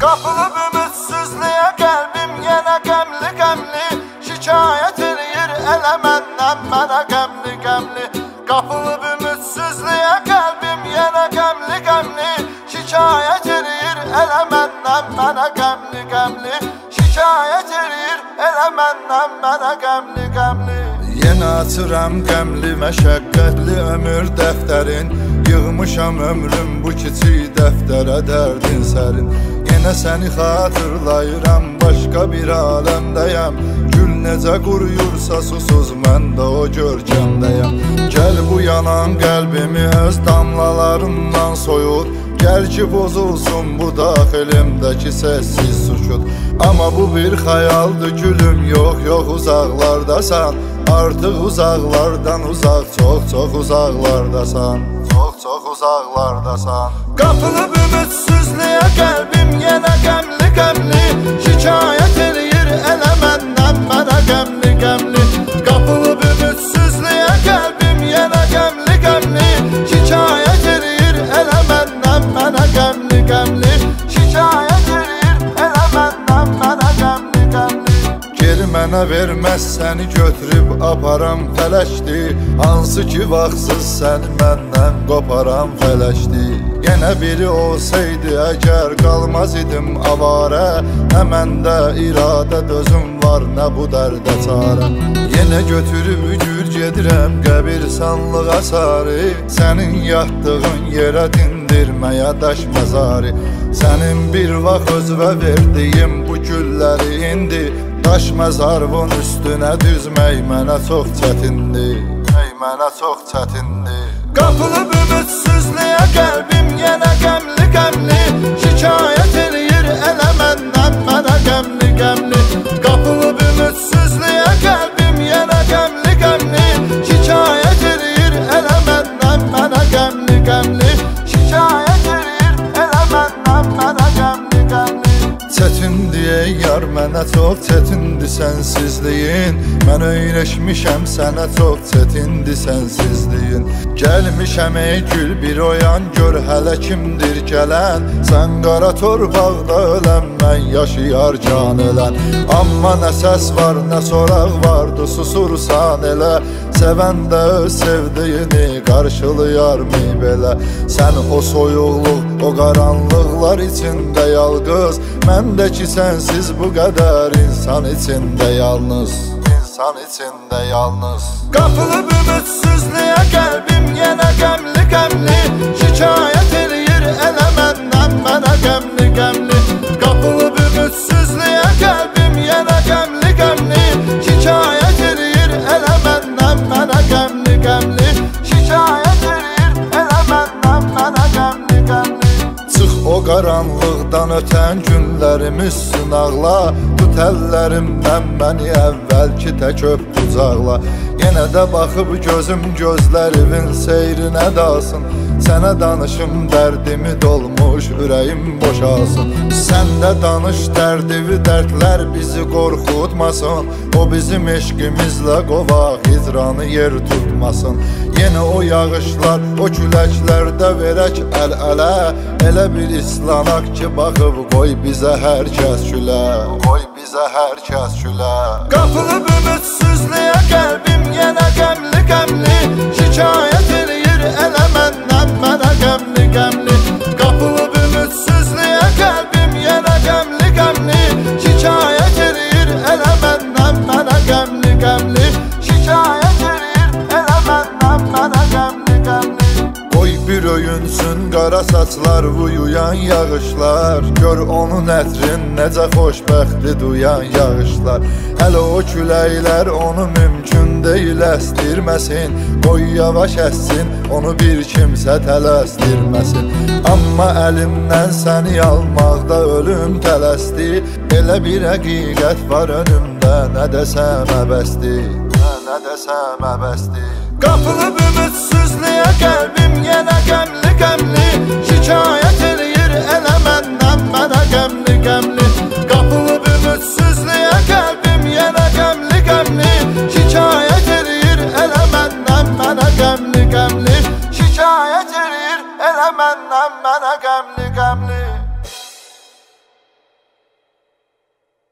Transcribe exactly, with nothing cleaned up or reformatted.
Qapılıb ümidsizliyə qəlbim yenə qəmli qəmli, şikayət eləyir elə məndən mənə qəmli qəmli. Qapılıb ümidsizliyə qəlbim yenə qəmli qəmli, şikayət eləyir elə məndən mənə qəmli qəmli. Şikayət eləyir elə məndən mənə qəmli qəmli. Yenə açıram qəmli məşəqqətli ömür dəftərin, yığmışam ömrüm bu kiçik dəftərə dərdin sərin. Yenə səni xatırlayıram, başqa bir aləmdəyəm, gül necə quruyursa susuz mən də o görkəmdəyəm. Gəl bu yanan qəlbimi öz damlalarından soyut, gəl ki bozulsun bu daxilimdəki səssiz sükut. Amma bu bir xəyaldır gülüm, yox yox uzaqlardasan, artıq uzaqlardan uzaq, çox çox uzaqlardasan, çox çox uzaqlardasan. Qapılıb ümidsizliyə qəlbim yenə qəmli qəmli, şikayət eləyir elə məndən mənə qəmli qəmli. Qapılıb ümidsizliyə qəlbim yenə qəmli qəmli, şikayət eləyir elə məndən mənə qəmli qəmli. Şikayət eləyir elə məndən mənə qəmli qəmli. Geri mənə verməz səni götürüb aparam fələkdir, hansı ki vaxtsız səni məndən qoparam fələkdir. Yenə biri olsaydı əgər qalmaz idim avarə, nə məndə iradə dözüm var, nə bu dərdə çarə. Yenə götürüb gül gedirəm qəbirstanlığa sarı, sənin yatdığın yerə dindirməyə daş məzarı. Sənin bir vaxt özvə verdiyim bu gülləri indi, daş məzarvın üstünə düzmək mənə çox çətindir, mənə çox çətindir. Qapılıb ümidsizliyə qəlbim yenə qəmli qəmli, şikayət eləyir elə məndən mənə qəmli qəmli. Qapılıb ümidsizliyə qəlbim yenə qəmli qəmli, şikayət eləyir elə məndən mənə qəmli qəmli. Şikayət eləyir elə məndən mənə qəmli qəmli. Çətindir yar mənə çox çətindir sənsizliyin, mən öyrəşmişəm sənə çox çətindir sənsizliyin. Gəlmişəm ey gül bir oyan, gör hələ kimdir gələn, sən qara torpaqda ölən, mən yaşayarkən ölən. Amma nə səs var nə soraq vardı susursan elə, sevən də öz sevdiyini qarşılayarmı belə. Sən o soyuqluq, o qaranlıqlar içində yalqız, məndəki sənsiz bu qədər insan içində yalnız, insan içində yalnız. Qapılıb ümidsizliyə qəlbim yenə qəmli qəmli, şikayət eləyir elə məndən mənə qəmli qəmli. Qapılıb ümidsizliyə qəlbim yenə qəmli qəmli, şikayət eləyir elə məndən mənə qəmli qəmli. Şikayət eləyir elə məndən mənə qəmli qəmli. Çıx o qaranlıqdan ötən günlərimiz sınaqla, tut əllərimdən məni əvvəlki tək öp qucaqla. Yenə də baxıb gözüm gözlərimin seyrinə dalsın, sənə danışım dərdimi dolmuş ürəyim boşalsın. Sən də danış dərdivi dərdlər bizi qorxutmasın, o bizim eşqimizlə qovaq hicranı yer tutmasın. Yenə o yağışlar, o küləklərdə verək əl-ələ, elə bir islanaq ki baxıb qoy bizə hər kəs gülə, qoy bizə hər kəs gülə. Qapılıb ümidsizliyə qəlbim yenə qəmli qəmli, şikayət eləyir elə məndən mənə qəmli qəmli. Qapılıb ümidsizliyə qəlbim yenə qəmli qəmli, şikayət eləyir elə məndən mənə qəmli qəmli. Şikayət eləyir elə məndən mənə qəmli qəmli. Qoy bir öyünsün qara saçlar uyuyan yağışlar, gör onun ətrin necə xoşbəxtli duyan yağışlar. Hələ o küləklər onu mümkün deyil əstirməsin, qoy yavaş əssin onu bir kimsə tələsdirməsin. Amma əlimdən səni almaqda ölüm tələsdi, elə bir həqiqət var önümdə, nə desəm əbəsdir, nə desəm əbəsdir. Qapılıb ümidsizliyə qəlbim yenə qəmli qəmli, şikayət eləyir elə məndən mənə qəmli qəmli. Qapılıb ümidsizliyə qəlbim yenə qəmli qəmli, şikayət eləyir elə məndən mənə qəmli qəmli. Şikayət eləyir elə məndən mənə qəmli qəmli.